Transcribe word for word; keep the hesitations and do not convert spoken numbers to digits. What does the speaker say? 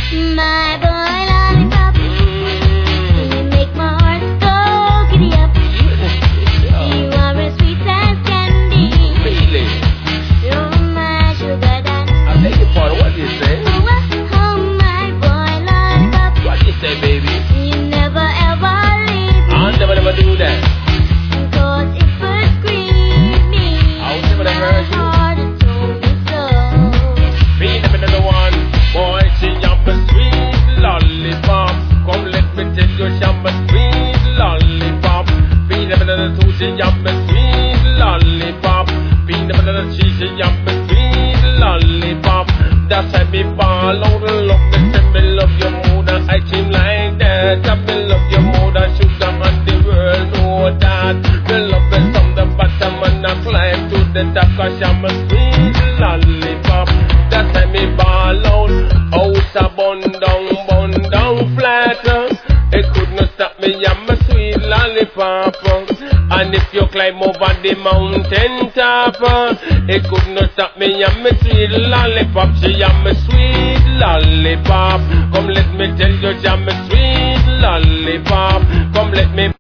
My boy lollipop, you make my heart go giddy up. You are as sweet as candy. Really? You're my sugar daddy. I beg your pardon, what do you say? Oh, oh, my boy lollipop, What do you say, baby? you never ever leave me. I'll never, never do that. Cause it would grieve me. I'll never, never My hurt you. heart has told me so. Be never the one, boy, she am a sweet lollipop. Come let me tell you, she am a sweet lollipop. Be never the two, she am a sweet lollipop. Be never the three, she am a sweet lollipop. That's why me ball out and love me, say me love your mood and I seem like that. I me love your mood and sugar and the world know that. Me love it from the bottom and I climb to the top 'cause I'm a sweet lollipop. That's why me ball out, out a bun down, bun down flat. It could not stop me, I'm a sweet lollipop. And if you climb over the mountain top, it could not stop me, I'm a sweet lollipop. She am a sweet lollipop. Come let me tell you, I'm a sweet lollipop. Come let me